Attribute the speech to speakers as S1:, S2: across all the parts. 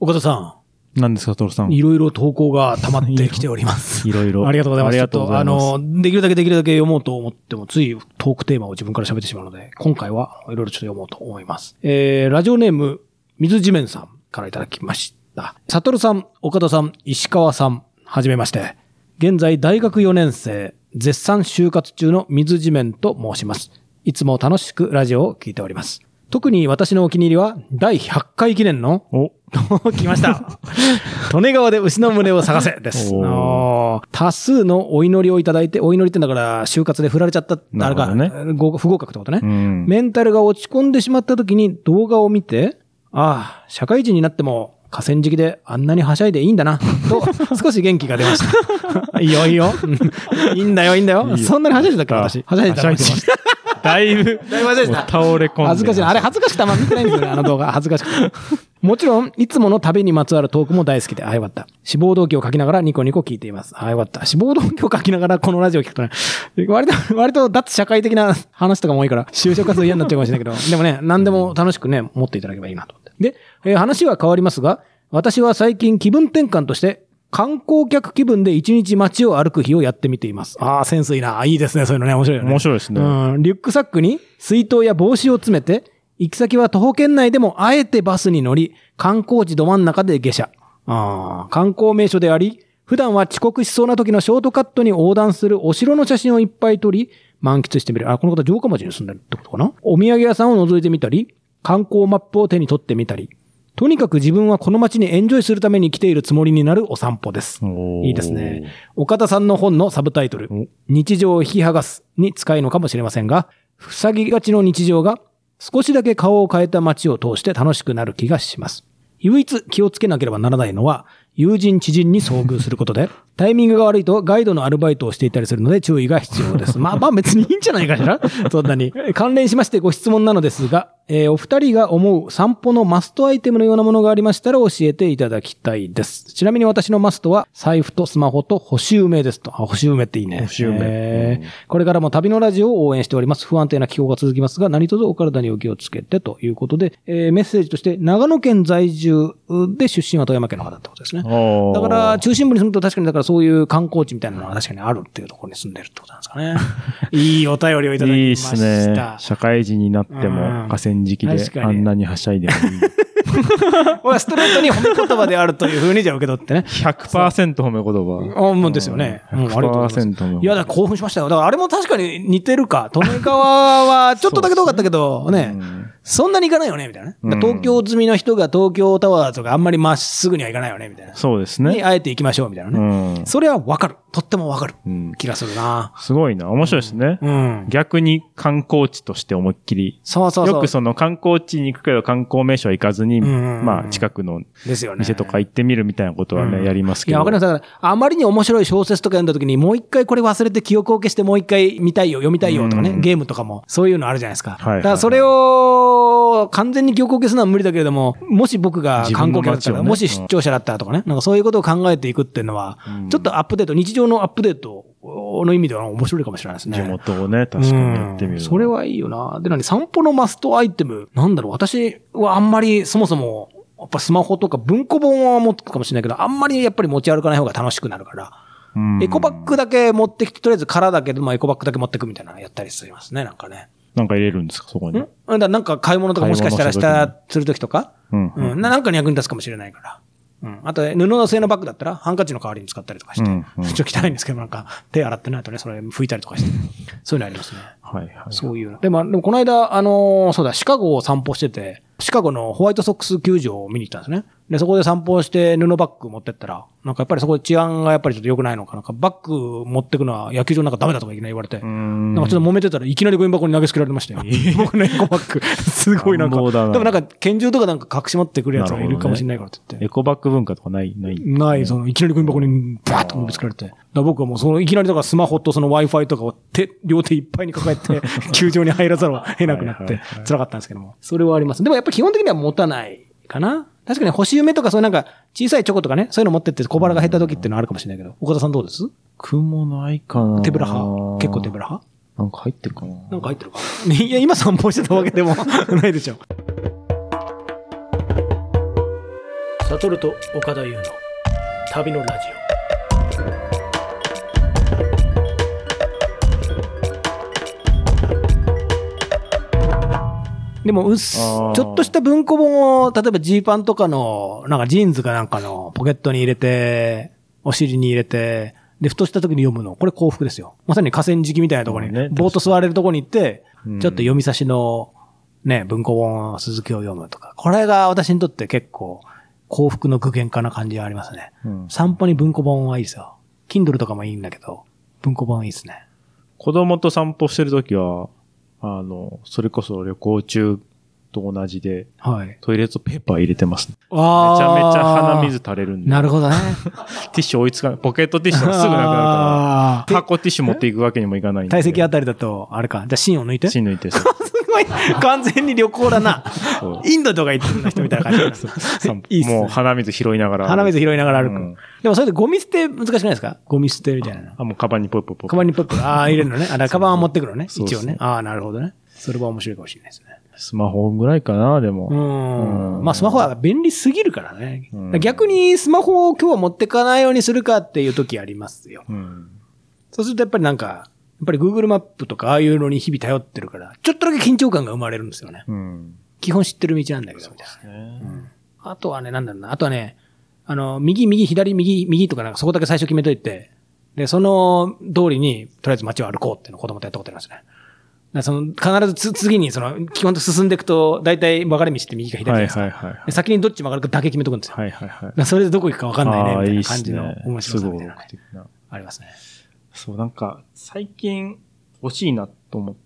S1: 岡田さ
S2: 何ですか、トロさん。
S1: ん。いろいろ投稿が溜まってきております。
S2: いろいろ。
S1: ありがとうございます。
S2: ありがとうございます。
S1: できるだけ読もうと思っても、ついトークテーマを自分から喋ってしまうので、今回はいろいろちょっと読もうと思います。ラジオネーム、水地面さんからいただきました。サトルさん、岡田さん、石川さん、はじめまして。現在大学4年生、絶賛就活中の水地面と申します。いつも楽しくラジオを聞いております。特に私のお気に入りは、第100回記念の、来ました。利根川で牛の群れを探せです。多数のお祈りをいただいて、お祈りってんだから、就活で振られちゃった、あれか、ね、不合格ってことね、メンタルが落ち込んでしまった時に動画を見て、ああ、社会人になっても、河川敷であんなにはしゃいでいいんだな、と、少し元気が出ました。いいよいいよ。いいんだよいいんだよ。そんなにはしゃいでたっけ私。はしゃいでた。
S2: だいぶ倒れ込んで。
S1: 恥ずかしい。あれ恥ずかしくてあんま見てないんですよね、あの動画。恥ずかしくて。もちろん、いつもの旅にまつわるトークも大好きで、よかった。志望動機を書きながらニコニコ聞いています。よかった。志望動機を書きながらこのラジオを聞くとね、割と脱社会的な話とかも多いから、就職活動嫌になっちゃうかもしれないけど、でもね、何でも楽しくね、持っていただければいいなと思って。で、話は変わりますが、私は最近気分転換として、観光客気分で一日街を歩く日をやってみています。センスいいな。いいですね。そういうのね。面白いよね。
S2: 面白いですね。
S1: リュックサックに水筒や帽子を詰めて、行き先は徒歩圏内でもあえてバスに乗り、観光地ど真ん中で下車。観光名所であり、普段は遅刻しそうな時のショートカットに横断するお城の写真をいっぱい撮り、満喫してみる。この方城下町に住んでるってことかな。お土産屋さんを覗いてみたり、観光マップを手に取ってみたり、とにかく自分はこの街にエンジョイするために来ているつもりになるお散歩です。いいですね。岡田さんの本のサブタイトル、日常を引き剥がすに近いのかもしれませんが、塞ぎがちの日常が少しだけ顔を変えた街を通して楽しくなる気がします。唯一気をつけなければならないのは、友人知人に遭遇することで、タイミングが悪いとガイドのアルバイトをしていたりするので注意が必要です。別にいいんじゃないかしらそんなに。関連しましてご質問なのですが、お二人が思う散歩のマストアイテムのようなものがありましたら教えていただきたいです。ちなみに私のマストは財布とスマホと干し梅ですと。干し梅っていいね。
S2: 干し梅。
S1: これからも旅のラジオを応援しております。不安定な気候が続きますが、何卒お体にお気をつけてということで、メッセージとして長野県在住で出身は富山県の方ってことですね。だから中心部に住むと確かにそういう観光地みたいなのが確かにあるっていうところに住んでるってことなんですかね。いいお便りをいただきました。いいですね。
S2: 社会人になっても河川敷であんなにはしゃいでもいい。
S1: ストレートに褒め言葉であるというふうにじゃあ受け取ってね。
S2: 100% 褒め言葉。
S1: もうですよね。
S2: 100%
S1: ありがとうございます。いや、興奮しましたよ。だからあれも確かに似てるか。利根川はちょっとだけ遠かったけど、ね。そんなに行かないよねみたいな。東京済みの人が東京タワーとかあんまりまっすぐには行かないよねみたいな。
S2: そうですね。
S1: にあえて行きましょうみたいなね。それはわかる。とってもわかる気がするな。
S2: すごいな。面白いですね。逆に観光地として思いっきり。
S1: そう。
S2: よくその観光地に行くけど観光名所は行かずに、近くの店とか行ってみるみたいなことはね、やりますけど。
S1: いや、わかります。だから、あまりに面白い小説とか読んだ時に、もう一回これ忘れて記憶を消してもう一回見たいよ、読みたいよとかね、ゲームとかも、そういうのあるじゃないですか。だからそれを完全に記憶を消すのは無理だけれども、もし僕が観光客だったら、もし出張者だったらとかね、なんかそういうことを考えていくっていうのは、ちょっとアップデート、日常のアップデートの意味では面白いかもしれないですね。
S2: 地元をね、確かにやってみる。
S1: それはいいよな。で、散歩のマストアイテム、私はあんまりそもそも、やっぱスマホとか文庫本は持ってくかもしれないけど、あんまりやっぱり持ち歩かない方が楽しくなるから、エコバッグだけ持ってきて、とりあえず空だけど、エコバッグだけ持ってくみたいなのやったりしますね、なんかね。
S2: なんか入れるんですか、そこに。
S1: なんか買い物とかもしかしたらするときとか、なんかに役に立つかもしれないから。あと、布製のバッグだったら、ハンカチの代わりに使ったりとかして、ちょっと汚いんですけど、なんか、手洗ってないとね、それ拭いたりとかして、そういうのありますね。そういうの。でも、この間、そうだ、シカゴを散歩してて、シカゴのホワイトソックス球場を見に行ったんですね。で、そこで散歩して布バッグ持ってったら、なんかやっぱりそこで治安がやっぱりちょっと良くないのかなんかバッグ持ってくのは野球場なんかダメだとかいきなり言われて、なんかちょっと揉めてたらいきなりゴミ箱に投げつけられましたよ。僕のエコバッグ。すごいなんか。でもなんか拳銃とかなんか隠し持ってくるやつがいるかもしれないからって言って。
S2: エコバッグ文化とかない、
S1: いきなりゴミ箱にバーッとぶつけられて。僕はもういきなりだからスマホとその Wi-Fi とかを両手いっぱいに抱えて、球場に入らざるを得なくなって、辛かったんですけども。それはあります。でもやっぱり基本的には持たないかな。確かに星夢とかそういうなんか小さいチョコとかね、そういうの持ってって小腹が減った時っていうのはあるかもしれないけど、岡田さんどうです？
S2: 雲ないかな。
S1: 手ぶら派？結構手ぶら派？
S2: なんか入ってるかな。
S1: なんか入ってるか。いや、今散歩してたわけでもないでしょ。 サトルと岡田優の旅のラジオ。でもちょっとした文庫本を、例えばジーパンとかの、なんかジーンズかなんかのポケットに入れて、お尻に入れて、で、ふとした時に読むの。これ幸福ですよ。まさに河川敷みたいなところに、ぼーっと座れるところに行って、ちょっと読み差しの、ね、文庫本、鈴木を読むとか。これが私にとって結構、幸福の具現化な感じがありますね。散歩に文庫本はいいですよ。Kindle とかもいいんだけど、文庫本いいですね。
S2: 子供と散歩してるときは、それこそ旅行中と同じで、はい、トイレットペーパー入れてます、ね。めちゃめちゃ鼻水垂れるんで。
S1: なるほどね。
S2: ティッシュ追いつかない。ポケットティッシュがすぐなくなるから、箱ティッシュ持っていくわけにもいかないんで。
S1: 体積あたりだと、あれか。じゃあ芯を抜いて
S2: 芯抜いて。
S1: すごい。完全に旅行だな。インドとか行ってる人みたいな感じ。
S2: いいっすね。もう鼻水拾いながら。
S1: 鼻水拾いながら歩く。でもそれでゴミ捨て難しくないですか？ゴミ捨てみたいな。
S2: もうカバンにポッポッポッ。
S1: カバンにポッポッ。入れるのね。カバンは持ってくるのね。一応ね。なるほどね。それは面白いかもしれないですね。
S2: スマホぐらいかな、でも。
S1: まあスマホは便利すぎるからね。逆にスマホを今日は持ってかないようにするかっていう時ありますよ。そうするとやっぱりなんか、やっぱり Google マップとかああいうのに日々頼ってるから、ちょっとだけ緊張感が生まれるんですよね。基本知ってる道なんだけど、みたいな。あとはね、なんだろうな。あとはね、右、左、右とかなんかそこだけ最初決めといて、で、その通りに、とりあえず街を歩こうっていうのを子供とやったことありますね。必ず次に基本と進んでいくと、大体分かれ道って右か左ですか。先にどっち曲がるかだけ決めとくんですよ。それでどこ行くか分かんないね、みたいな感じの面白さみたいなね。ありますね。
S2: そう、なんか、最近欲しいなと思って、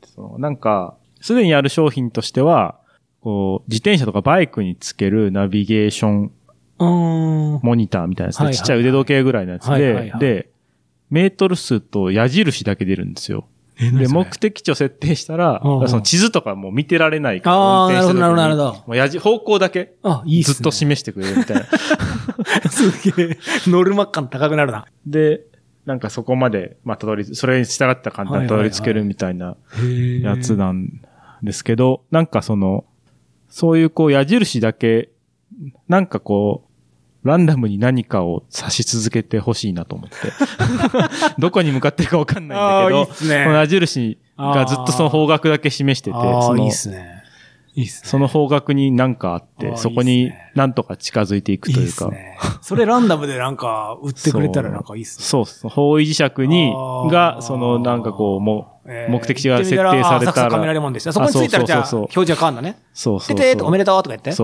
S2: なんか、すでにある商品としては、こう、自転車とかバイクにつけるナビゲーション、モニターみたいなやつで、ちっちゃい腕時計ぐらいのやつで、で、メートル数と矢印だけ出るんですよ。で、目的地を設定したら、その地図とかも見てられないから、運転してる時に、
S1: なるほど。
S2: 方向だけ、ずっと示してくれるみたいな。
S1: すげえ、ノルマ感高くなるな。
S2: で、なんかそこまで、まあ、それに従ったら簡単にたどり着けるみたいなやつなんですけど、なんかそういうこう矢印だけ、なんかこう、ランダムに何かを指し続けてほしいなと思って。どこに向かってるかわかんないんだけど、この矢印がずっとその方角だけ示してて、
S1: いいっすね。いいっすね。
S2: その方角に何かあって、そこに何とか近づいていくというか。いいっすね。
S1: それランダムでなんか売ってくれたらなんかいいっすね。
S2: そう。方位磁石が、なんかこう、目的地が設定されたら。
S1: 雷門です。そこに着いたらじゃあ、表示が変わるんだね。
S2: そう。
S1: おめでとうとか言って。
S2: そう。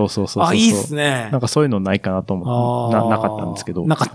S1: いいっすね。
S2: なんかそういうのないかなと思って、なかったんですけど。
S1: なかった。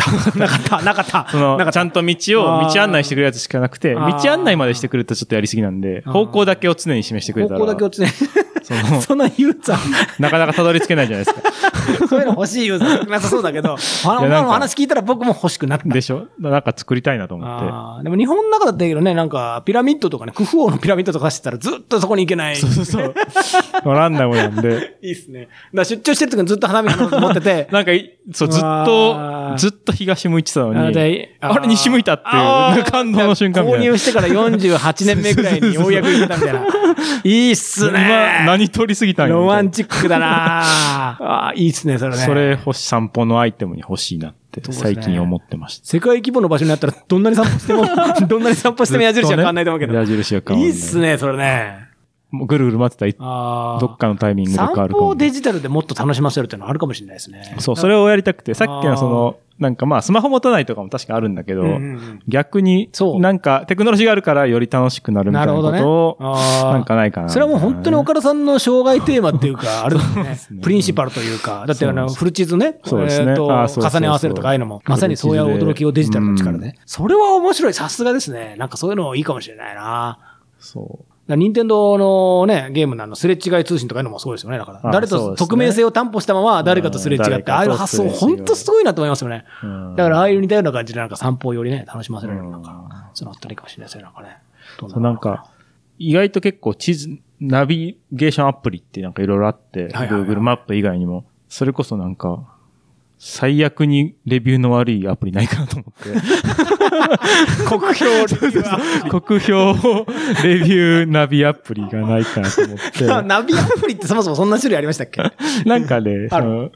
S2: ちゃんと道案内してくれるやつしかなくて、道案内までしてくれたらちょっとやりすぎなんで、方向だけを常に示してくれたら。
S1: 方向だけを常に。そのユーザー。
S2: なかなかたどり着けないじゃないですか。
S1: そういうの欲しいユーザーなさそうだけど、話聞いたら僕も欲しくなった。
S2: でしょ？なんか作りたいなと思って。
S1: でも日本の中だったけどね、なんかピラミッドとかね、クフ王のピラミッドとか走ってたらずっとそこに行けない。
S2: そう。ランダムなんで。
S1: いいっすね。だから出張してる時にずっと花火持ってて。
S2: なんか、ずっと東向いてたのに、あれ西向いたっていう感動の瞬間みたいな。
S1: 購入してから48年目ぐらいにようやく行けたみたいな。いいっすね。
S2: 今、何取りすぎたんや。
S1: ロマンチックだないいっすね、それね。
S2: それ散歩のアイテムに欲しいなって最近思ってました。
S1: 世界規模の場所にあったらどんなに散歩しても矢印は変わんないと思うけど。
S2: 矢印は変わんない。
S1: いいっすね、それね。
S2: もうぐるぐる待ってたら、どっかのタイミングで変わるかも。
S1: 散歩をデジタルでもっと楽しませるっていうのはあるかもしれないですね。
S2: そう、それをやりたくて、さっきのなんかまあ、スマホ持たないとかも確かあるんだけど、逆に、なんかテクノロジーがあるからより楽しくなるみたいなことを、なんかないかな。
S1: それはもう本当に岡田さんの生涯テーマっていうか、あれですね。プリンシパルというか、だってフル地図ね、重ね合わせるとかああいうのも、まさにそういう驚きをデジタルの力で。それは面白い。さすがですね。なんかそういうのいいかもしれないな。
S2: そう。
S1: 任天堂のね、ゲームのすれ違い通信とかいうのもそうですよね。だから、誰と匿名性を担保したまま誰かとすれ違って、ああいう発想本当すごいなと思いますよね。だからああいう似たような感じでなんか散歩をよりね、楽しませられるなんか、そのあったらいいかもしれないですよ、なんかね。
S2: なんか、意外と結構ナビゲーションアプリってなんかいろいろあって、Google マップ以外にも、それこそなんか、最悪にレビューの悪いアプリないかなと思って。
S1: 酷評レビュー。
S2: 酷評レビューナビアプリがないかなと思って。
S1: ナビアプリってそもそもそんな種類ありましたっけ？
S2: なんかね、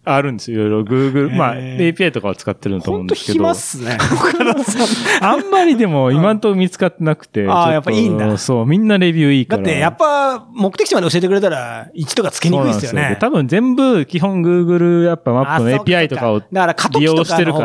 S2: あるんですよ。いろいろ Google、まあ API とかを使ってると思うんですけど。
S1: ほんと暇っすね。
S2: あんまりでも今んとこ見つかってなくて。
S1: ああ、やっぱいいんだ。
S2: そう、みんなレビューいいから。
S1: だってやっぱ目的地まで教えてくれたら1とかつけにくいですよね。
S2: 多分全部基本 Google やっぱマップの API とかを利用してるから、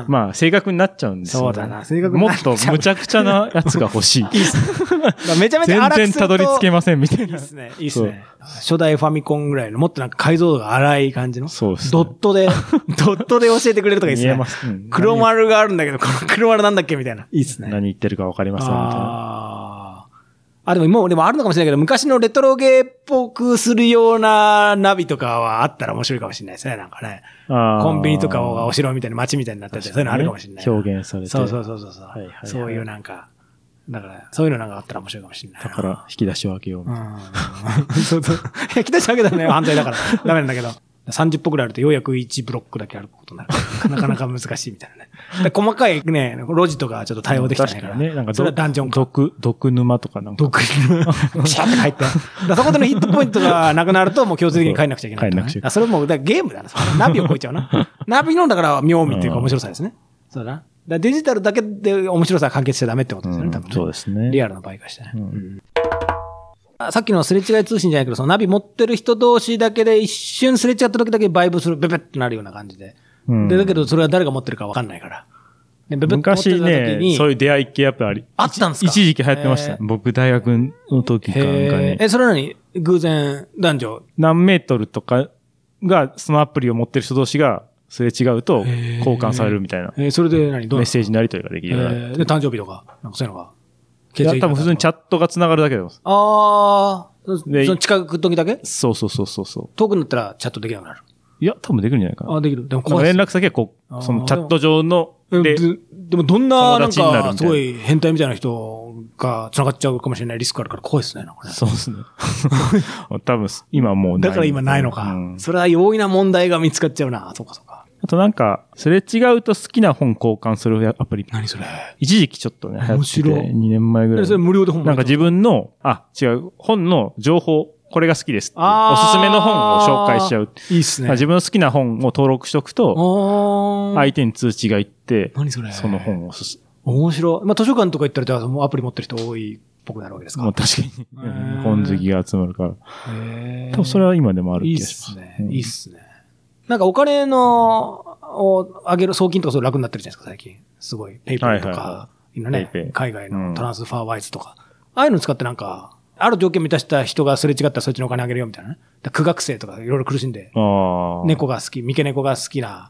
S2: まあ正確になっちゃうんですよ、ね。
S1: そうだな、正確になっちゃう。
S2: もっと無茶苦茶なやつが欲しい。
S1: いいっすね。めちゃめちゃ荒くすると
S2: 全然たどり着けませんみたいな。
S1: いいっすね。いいっすね。初代ファミコンぐらいのもっとなんか解像度が荒い感じの。
S2: そうですね。
S1: ドットで教えてくれるとかいいっすね。
S2: 見えます。
S1: 黒丸があるんだけど、この黒丸なんだっけみたいな。いいっすね。
S2: 何言ってるかわかりませんみたいな。
S1: でももう、でもあるのかもしれないけど、昔のレトロゲーっぽくするようなナビとかはあったら面白いかもしれないですね、なんかね。コンビニとかがお城みたいな街みたいになってて、そういうのあるかもしれない。
S2: 表現されて。
S1: そう。そういうなんか、だから、そういうのなんかあったら面白いかもしれない。
S2: だから、引き出しを開けよう。
S1: そう。引き出し開けたらね、反対だからダメなんだけど。30歩くらいあるとようやく1ブロックだけあることになる。なかなか難しいみたいなね。細かいね、路地とかちょっと対応できてないから。
S2: ね、なんか
S1: それはダンジョンか。
S2: 毒沼とかなんか。
S1: 毒沼。シャーって入って。そこでのヒットポイントがなくなるともう強制的に帰んなくちゃいけない。
S2: 帰んなくちゃいけない。
S1: それもゲームだな。ナビを超えちゃうな。ナビのだから妙味っていうか面白さですね。そうだな。デジタルだけで面白さが完結しちゃダメってことですよね、多分ね。
S2: そうですね。
S1: リアルの場合からしてね。さっきのすれ違い通信じゃないけど、そのナビ持ってる人同士だけで一瞬すれ違った時だけバイブする、ベベッとなるような感じで。で、だけどそれは誰が持ってるか分かんないから。
S2: 昔ね、そういう出会い系やっぱり
S1: あったんですか？
S2: 一時期流行ってました。僕大学の時かなんかに。
S1: それなのに偶然男女
S2: 何メートルとかがそのアプリを持ってる人同士がすれ違うと交換されるみたいな。
S1: それで何
S2: メッセージのやり取りができるようになる。
S1: で、誕生日とか、なんかそういうのが。
S2: いや、多分普通にチャットが繋がるだけで。
S1: その近く時だけ？
S2: そう。
S1: 遠くなったらチャットできなくなる。
S2: いや、多分できるんじゃないかな。
S1: できる。でも
S2: 怖い。連絡先はそのチャット上の
S1: でもどんな、なんか、すごい変態みたいな人が繋がっちゃうかもしれないリスクあるから怖いですね、なんかね。
S2: そうですね。多分、今もう
S1: ない。だから今ないのか。それは容易な問題が見つかっちゃうな。そうか。
S2: あとなんか、すれ違うと好きな本交換するアプリ。
S1: 何それ？
S2: 一時期ちょっとね、流行ってて、2年前ぐらい。
S1: それ無料で本
S2: なんか自分の、違う、本の情報、これが好きですって。おすすめの本を紹介しちゃう。
S1: いいっすね。
S2: 自分の好きな本を登録しとくと、相手に通知が行って、
S1: 何それ？
S2: その本を
S1: 面白い。図書館とか行ったら、じゃあもうアプリ持ってる人多いっぽくなるわけですか？
S2: もう確かに。本好きが集まるから。多分それは今でもある気がします。
S1: いいっすね。なんかお金を上げる送金とかそう楽になってるじゃないですか、最近。すごい。ペイペイとか、今ね、海外のトランスファーワイズとか。ああいうの使ってなんか、ある条件満たした人がすれ違ったらそっちのお金あげるよみたいなね。苦学生とかいろいろ苦しんで、猫が好き、三毛猫が好きな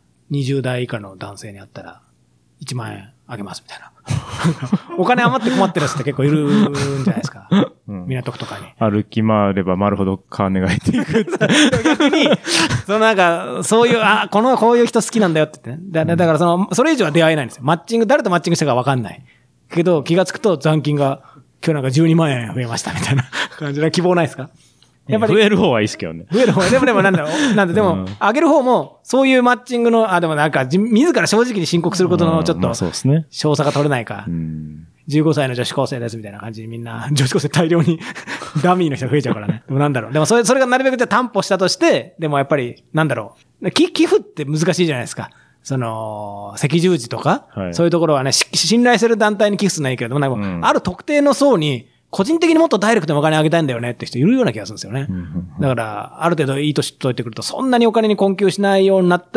S1: 20代以下の男性に会ったら1万円あげますみたいな。お金余って困ってる人って結構いるんじゃないですか。港区とかに。
S2: 歩き回れば回るほど金が入っていく。
S1: 逆に、なんか、そういう、こういう人好きなんだよって言ってね。だからそれ以上は出会えないんですよ。誰とマッチングしたかわかんない。けど、気がつくと残金が、今日なんか12万円増えましたみたいな感じの希望ないですか？
S2: やっぱり。増える方はいいですけどね。
S1: 増える方は、でもなんだろう。でも、上げる方も、そういうマッチングの、でもなんか、自ら正直に申告することのちょっと、
S2: そうですね。
S1: 詳細が取れないか。15歳の女子高生ですみたいな感じでみんな、女子高生大量にダミーの人が増えちゃうからね。でもなんだろう。でもそれがなるべくじゃ担保したとして、でもやっぱり、なんだろう。寄付って難しいじゃないですか。赤十字とか、そういうところはね、信頼する団体に寄付するのはいいけれども、ある特定の層に、個人的にもっとダイレクトにお金あげたいんだよねって人いるような気がするんですよね。だから、ある程度いい年取ってくると、そんなにお金に困窮しないようになった、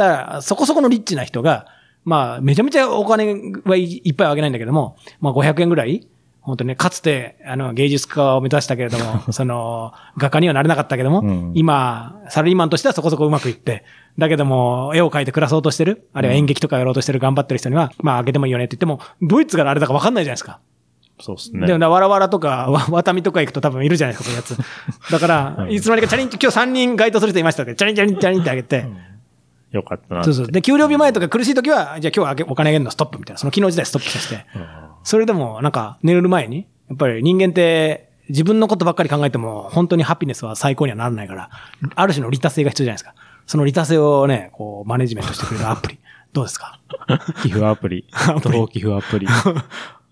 S1: そこそこのリッチな人が、めちゃめちゃお金はいっぱいあげないんだけども、500円ぐらい本当にね、かつて、芸術家を目指したけれども、画家にはなれなかったけども、今、サラリーマンとしてはそこそこうまくいって、だけども、絵を描いて暮らそうとしてる、あるいは演劇とかやろうとしてる頑張ってる人には、あげてもいいよねって言っても、ドイツからあれだか分かんないじゃないですか。
S2: そうですね。
S1: でも、わらわらとか、ワタミとか行くと多分いるじゃないですか、そういうやつ。だから、いつの間にかチャリン、今日3人該当する人いましたって、チャリンってあげて。
S2: よかったな。
S1: そう。で、給料日前とか苦しい時は、じゃあ今日お金あげるのストップみたいな、その機能自体ストップさせて。それでも、なんか、寝る前に、やっぱり人間って、自分のことばっかり考えても、本当にハピネスは最高にはならないから、ある種の利他性が必要じゃないですか。その利他性をね、マネジメントしてくれるアプリ。どうですか？
S2: 寄付アプリ。寄付アプリ。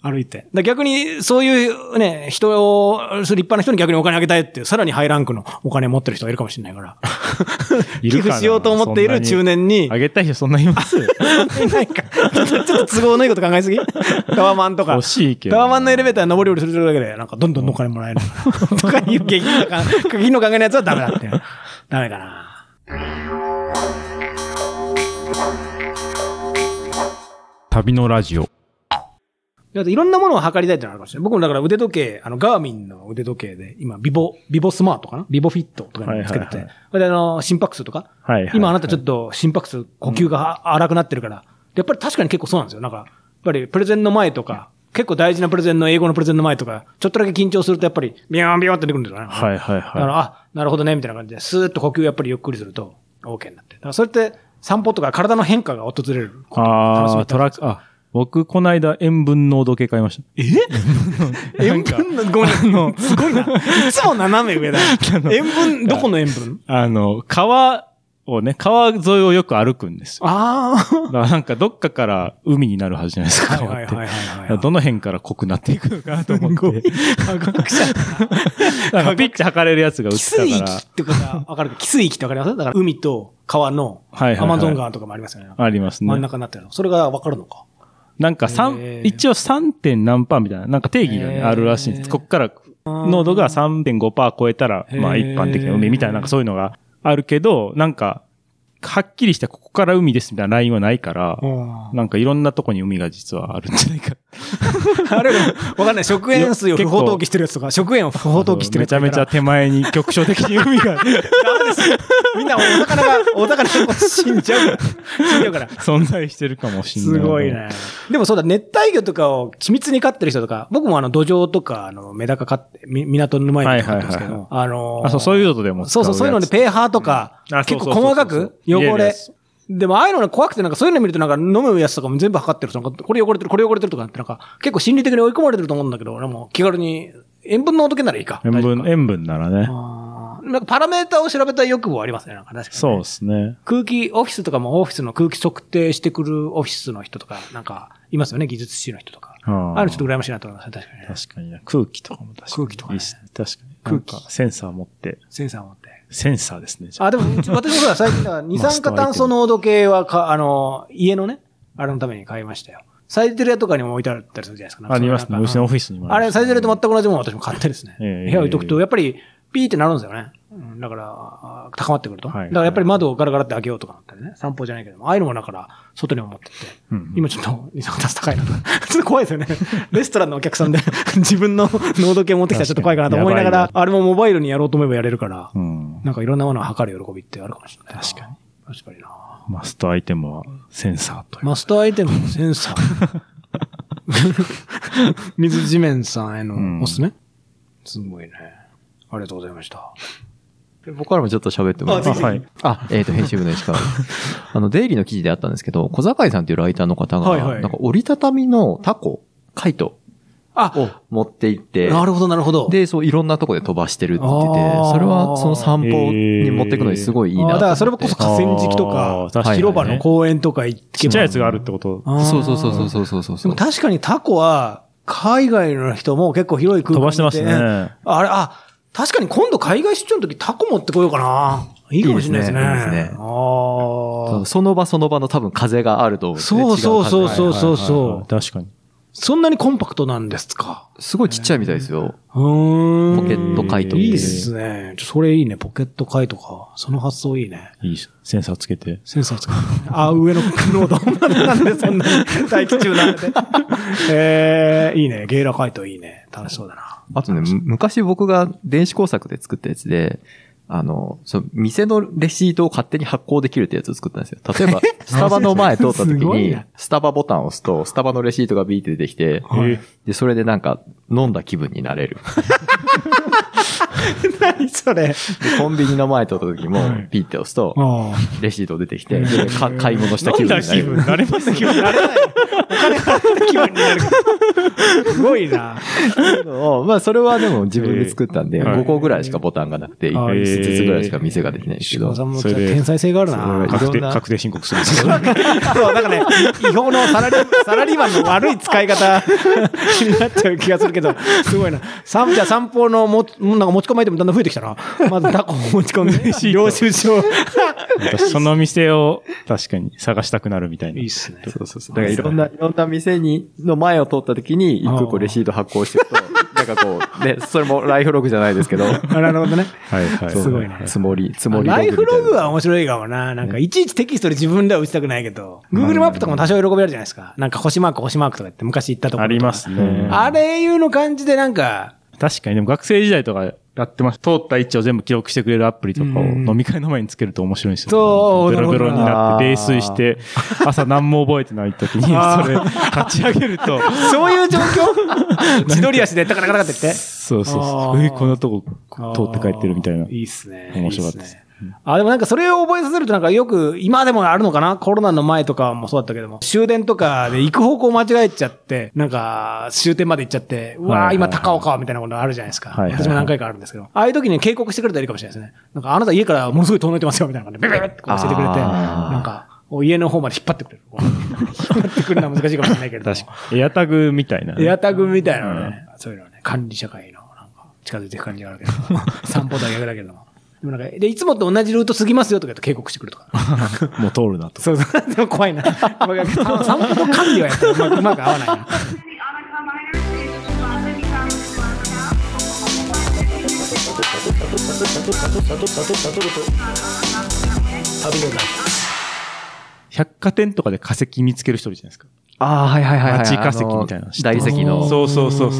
S1: 歩いて。逆に、そういうね、立派な人に逆にお金あげたいっていう、さらにハイランクのお金持ってる人がいるかもしれないから。寄付しようと思っている中年に。
S2: あげたい人そんなにいますい
S1: ないか。ちょっと都合のいいこと考えすぎタワマンとか。
S2: 欲しいけど。
S1: タワマンのエレベーター上り下りするだけで、なんかどんどんお金もらえるとかいう下品の考えのやつはダメだって。ダメかな。
S2: 旅のラジオ。
S1: いろんなものを測りたいってのがあるかもしれない。僕もだから腕時計、ガーミンの腕時計で、今、ビボスマートかなビボフィットとかにつけてて。で、心拍数とか。今あなたちょっと心拍数、呼吸が荒くなってるから。やっぱり確かに結構そうなんですよ。なんか、やっぱりプレゼンの前とか、結構大事なプレゼンの英語のプレゼンの前とか、ちょっとだけ緊張するとやっぱり、ビヨーンビヨーンって出てくるんですよね。
S2: はいはいはい。
S1: だから、なるほどね、みたいな感じで、スーッと呼吸やっぱりゆっくりすると、OK になって。だからそれって散歩とか体の変化が訪れる。
S2: 僕、この間、塩分濃度計買いました。
S1: 塩分の、ごめん、すごいな。いつも斜め上だ。塩分、どこの塩分
S2: 川沿いをよく歩くんですよ。
S1: だ
S2: からなんかどっかから海になるはずじゃないですか、川って。どの辺から濃くなっていくのかなと思って。
S1: 科学者。
S2: なんかピッチ測れるやつが売ってたから。
S1: 汽水域ってことはわかるか汽水域ってわかりますだから海と川のアマゾン川とかもありますよね。
S2: ありますね。
S1: 真ん中になってるの。それがわかるのか。
S2: なんか一応 3. 何パーみたいな、なんか定義があるらしいんです。こっから濃度が 3.5% 超えたら、まあ一般的な海みたいな、なんかそういうのがあるけど、なんか、はっきりしたここから海ですみたいなラインはないから、なんかいろんなとこに海が実はあるんじゃないか。
S1: あれわかんない。食塩水を不法投棄してるやつとか、食塩を不法投棄してるやつとか。
S2: めちゃめちゃ手前に局所的に海が。ダメ
S1: ですよ。みんなお魚が死んじゃうから。
S2: 存在してるかもしんない。
S1: すごいね。でもそうだ、熱帯魚とかを緻密に飼ってる人とか、僕も土壌とか、メダカ飼って、港の前に飼ってますけど、
S2: そういうのでも
S1: そう、そういうので、ペーハーとか、結構細かく汚れ。でも、ああいうのが怖くて、なんかそういうの見るとなんか飲むやつとかも全部測ってると、なんかこれ汚れてるとかってなんか結構心理的に追い込まれてると思うんだけど、俺も気軽に塩分濃度計ならいいか。
S2: 塩分ならね。
S1: なんかパラメータを調べたい欲望ありますね、なんか確かに、ね。
S2: そうですね。
S1: オフィスとかもオフィスの空気測定してくるオフィスの人とか、なんかいますよね、技術士の人とか。ああいうのちょっと羨ましいなと思いますね、確かにね。
S2: 確かにね。空気とかも確かに。
S1: 空気とかね。
S2: 確かに。空気。センサー持って。センサーですね。
S1: でも、私もそうだ、最近だ、二酸化炭素濃度計は家のね、あれのために買いましたよ。サイゼリヤとかにも置いてあったりするじゃないですか。
S2: ありますね。うちのオフィスにも
S1: あれ、サイゼリヤと全く同じものを私も買ってですね。部屋置いとくと、やっぱり、ピーってなるんですよね。だから、高まってくると。だからやっぱり窓をガラガラって開けようとかなったりね。散歩じゃないけども。ああいうのもだから、外にも持ってって。今ちょっと、二酸化炭素高いなと。ちょっと怖いですよね。レストランのお客さんで自分の濃度計持ってきたらちょっと怖いかなと思いながら、あれもモバイルにやろうと思えばやれるから、なんかいろんなものを測る喜びってあるかもしれない。
S2: 確かにな。
S1: な。
S2: マストアイテムはセンサーという。
S1: マストアイテムはセンサー。水地面さんへのおすすめ、すごいね。ありがとうございました。
S3: 僕からもちょっと喋ってもらいます。はい。編集部の石川。デイリーの記事であったんですけど、小坂井さんというライターの方が、なんか折りたたみのタコ、カイトを持って行って、
S1: なるほど、なるほど。
S3: で、そういろんなとこで飛ばしてるって言ってて、それはその散歩に持っていくのにすごいいいな。
S1: だからそれこそ河川敷とか、広場の公園とか行って
S2: ちっちゃいやつがあるってこと？
S3: そう。
S1: でも確かにタコは、海外の人も結構広い空間
S2: 飛ばしてますね。
S1: 確かに今度海外出張の時タコ持ってこようかな。いいかもしれないですね。いいですね。
S3: その場その場の多分風があると思う。
S1: そう。
S2: 確かに。
S1: そんなにコンパクトなんですか？
S3: すごいちっちゃいみたいですよ。ポケットカイト。
S1: いいですね。それいいね。ポケットカイトか。その発想いいね。
S2: いいセンサーつけて。
S1: 上の濃度なんでそんなに大気中なんで。いいね。ゲイラカイトいいね。楽しそうだな。
S3: あとね、昔僕が電子工作で作ったやつで、店のレシートを勝手に発行できるってやつを作ったんですよ。例えば、スタバの前通った時に、スタバボタンを押すと、スタバのレシートがビーって出てきて、で、それでなんか、飲んだ気分になれる。
S1: 何それ。
S3: で、コンビニの前通った時も、ピッて押すと、レシート出てきて、で買い物した気分になる。
S2: なれます
S1: 気分になれない。お金払った気分になる。すごいな。
S3: まあ、それはでも自分で作ったんで、5個ぐらいしかボタンがなくて、1つずつぐらいしか店ができないんですけど。
S1: それで天才性があるな。
S2: 確定申告するんですよ。
S1: そう、なんかね、違法のサラリーマンの悪い使い方になっちゃう気がするけど、すごいな。じゃあ散歩のなんか持ち込まれてもだんだん増えてきたな。まずタコを持ち込んで、領収書。
S2: その店を確かに探したくなるみたいな。
S1: いいっすね。
S3: そうそうそう。だからいろんな店の前を通った時に、一個一個レシート発行していくと、なんかこう、ね、それもライフログじゃないですけど。
S1: なるほどね。
S2: はいはい。
S1: すごいね。
S3: 積もりログ。
S1: ライフログは面白いかもな。なんかいちいちテキストで自分では打ちたくないけど、Google マップとかも多少喜べるじゃないですか。なんか星マークとか言って昔言ったところ。
S2: ありますね。
S1: あれいうの感じでなんか。
S2: 確かに、でも学生時代とかやってます。通った位置を全部記録してくれるアプリとかを飲み会の前につけると面白いんですよ。
S1: そう。
S2: ベロベロになって泥酔して、朝何も覚えてない時に、それ立ち上げると。
S1: そういう状況自撮り足でタカタカタカって言って。
S2: そうそうそう。こんなとこ通って帰ってるみたいな。
S1: いいっすね。
S2: 面白かったです。
S1: でもなんかそれを覚えさせるとなんかよく、今でもあるのかな、コロナの前とかもそうだったけども、終電とかで行く方向間違えちゃって、なんか終点まで行っちゃって、うわー今高岡みたいなことあるじゃないですか。私も何回かあるんですけど。ああいう時に警告してくれたらいいかもしれないですね。なんかあなた家からものすごい遠のいてますよみたいな感じで、ベベベって教えてくれて、なんか、家の方まで引っ張ってくれる。引っ張ってくるのは難しいかもしれないけど。
S2: 確かに。エアタグみたいな。
S1: エアタグみたいなのね。そういうのね。管理社会のなんか近づいていく感じがあるけど。散歩だけだけど。でもなんか、いつもと同じルート過ぎますよとか言うと警告してくるとか。
S2: もう通るなと。
S1: そうそう。でも怖いな。散歩の管理はやっぱりうまく合わないな。
S2: 百貨店とかで化石見つける人いるじゃないですか。
S3: はいはいはい。
S2: 町化石みたいな。
S3: 大理石の。
S2: そう。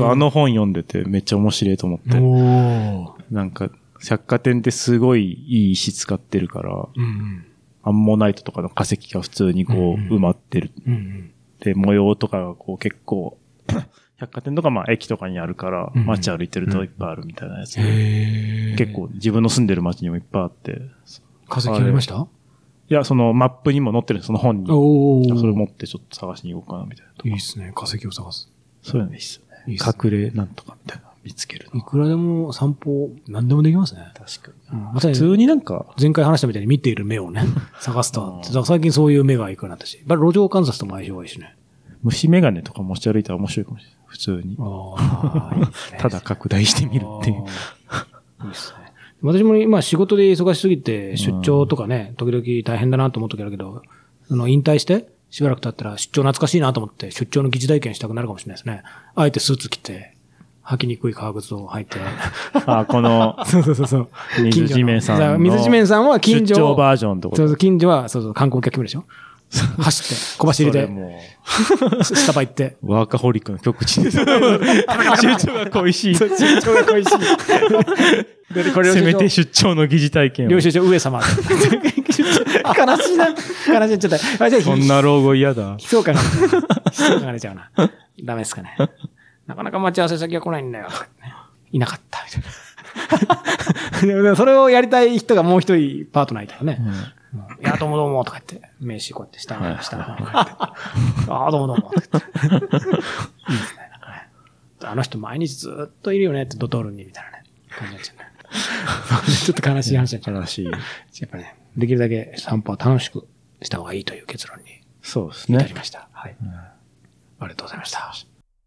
S2: あの本読んでてめっちゃ面白いと思って。なんか、百貨店ってすごいいい石使ってるから、アンモナイトとかの化石が普通にこう埋まってる。で、模様とかがこう結構、百貨店とかまあ駅とかにあるから、街歩いてるといっぱいあるみたいなやつ。結構自分の住んでる街にもいっぱいあって。
S1: 化石ありました？
S2: いや、そのマップにも載ってるその本に。それ持ってちょっと探しに行こうかなみたいな。
S1: いいっすね。化石を探す。
S2: そういうのいいっすよね。隠れなんとかみたいな。見つける。
S1: いくらでも散歩、何でもできますね。
S2: 確かに。普通になんか。
S1: 前回話したみたいに見ている目をね、探すと。最近そういう目がいくようになったし。路上観察とも相性がいいしね。
S2: 虫眼鏡とか持ち歩いたら面白いかもしれない。普通に。ただ拡大してみるっていう。いい
S1: ですね。私も今仕事で忙しすぎて、出張とかね、時々大変だなと思う時あるけど、引退して、しばらく経ったら出張懐かしいなと思って、出張の疑似体験したくなるかもしれないですね。あえてスーツ着て、履きにくい革靴を履いて。
S2: この、
S1: そう。
S2: 水地面さん。
S1: 水地面さんは近所。
S2: 出張バージョンとか。
S1: そう、近所は、観光客来るでしょ。走って、小走りで。スタバ行って。
S2: ワーカホリックの極地です。出張が恋しい。
S1: 出張が恋しい。
S2: せめて出張の疑似体験を。
S1: 領収書上様。悲しいな。悲しい。ちょっと。
S2: そんな老後嫌だ。
S1: 悲壮感が出ちゃうな。ダメですかね。なかなか待ち合わせ先が来ないんだよ。いなかった。みたいな。それをやりたい人がもう一人パートナーいたらね。いや、どうもどうもとか言って、名刺こうやって下の方にああ、どうもどうもとか言って。いいですね。なんかね。あの人毎日ずっといるよねってドトールにみたいなね。感じになっちゃうね。ちょっと悲しい話になっちゃう。
S2: 悲しい。や
S1: っぱね、できるだけ散歩は楽しくした方がいいという結論に。
S2: そうですね。
S1: 至りました。はい。ありがとうございました。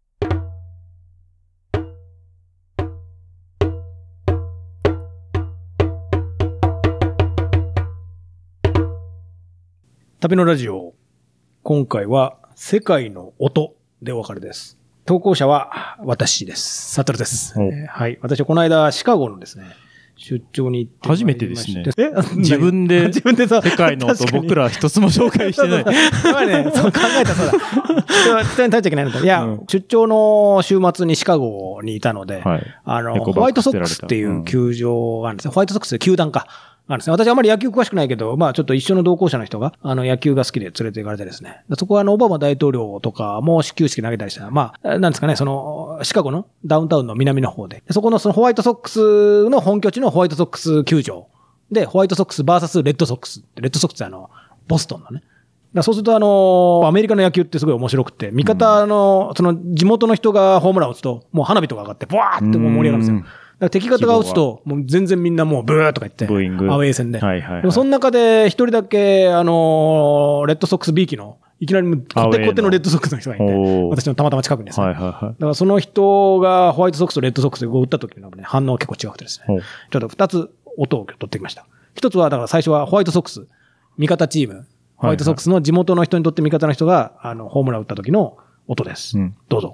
S1: 旅のラジオ。今回は世界の音でお別れです。投稿者は私です。サトルです。はい。私はこの間シカゴのですね、出張に行って
S2: 初めてですね。自分で世界の音僕ら一つも紹介してない。
S1: やばいね。そう考えたそうだ。人に食べちゃいけないのだ。いや、出張の週末にシカゴにいたので、ホワイトソックスっていう球場があるんですよ。ホワイトソックスで球団か。 あるんですね。私あまり野球詳しくないけど、まあちょっと一緒の同行者の人が、野球が好きで連れて行かれてですね。そこはオバマ大統領とかも始球式投げたりした。まあ、なんですかね、シカゴのダウンタウンの南の方で。そこのホワイトソックスの本拠地のホワイトソックス球場。で、ホワイトソックスバーサスレッドソックス。レッドソックスってボストンのね。そうするとアメリカの野球ってすごい面白くて、味方の、地元の人がホームランを打つと、もう花火とか上がって、ブワーってもう盛り上がるんですよ。だから敵方が打つと、もう全然みんなもうブーとか言って、
S2: ブーイング
S1: アウェー戦で。
S2: はいはいはい、
S1: でもその中で一人だけ、レッドソックス B 機の、いきなりコテコテのレッドソックスの人がいて、私のたまたま近くにですね。はいはいはい。だからその人がホワイトソックスとレッドソックスで打った時のね、反応結構違くてですね。ちょっと二つ音を取ってきました。一つは、だから最初はホワイトソックス、味方チーム、ホワイトソックスの地元の人にとって味方の人が、ホームランを打った時の音です。どうぞ。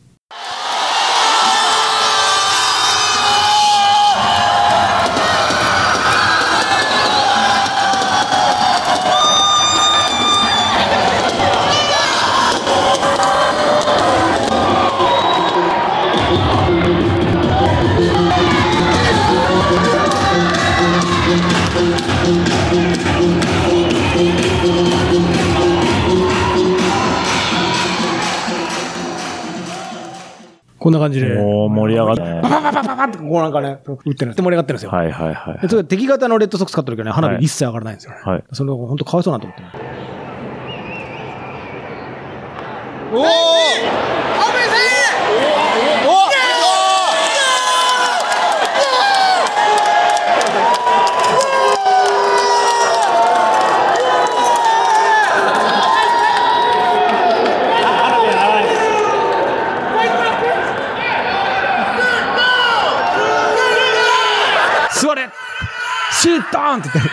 S1: こんな感じで。
S2: 盛り上がって。
S1: パパパパパパってこうなんかね、打ってる。盛り上がってるんですよ。
S2: はいはいはい。
S1: それ敵方のレッドソックス勝った時はね、花火一切上がらないんですよね。はい。それ本当かわいそうなと思って。おー！座れシートーンって言って、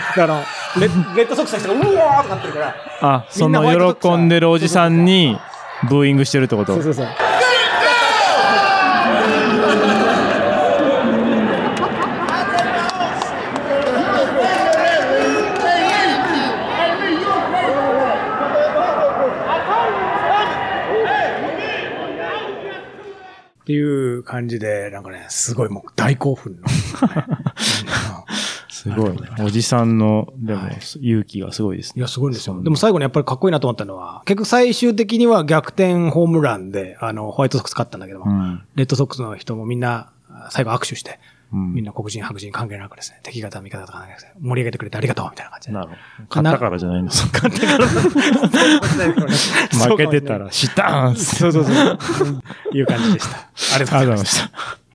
S1: レッドソックスの人がうわーってなってるから。
S2: あ、その喜んでるおじさんにブーイングしてるってこと？
S1: そうそうそう。っていう感じで、なんかね、すごいもう大興奮の。
S2: すごいね。おじさんの、でも、勇気がすごいですね。
S1: いや、すごいんですよ。でも最後にやっぱりかっこいいなと思ったのは、結局最終的には逆転ホームランで、ホワイトソックス勝ったんだけども、レッドソックスの人もみんな、最後握手して、みんな黒人、白人関係なくですね、敵方、味方とかね、盛り上げてくれてありがとうみたいな感じで。
S2: なるほど。勝ったからじゃないんですか。
S1: 勝ったから。
S2: 負けてたら、シターン
S1: そうそうそう。いう感じでした。
S2: ありがとうございました。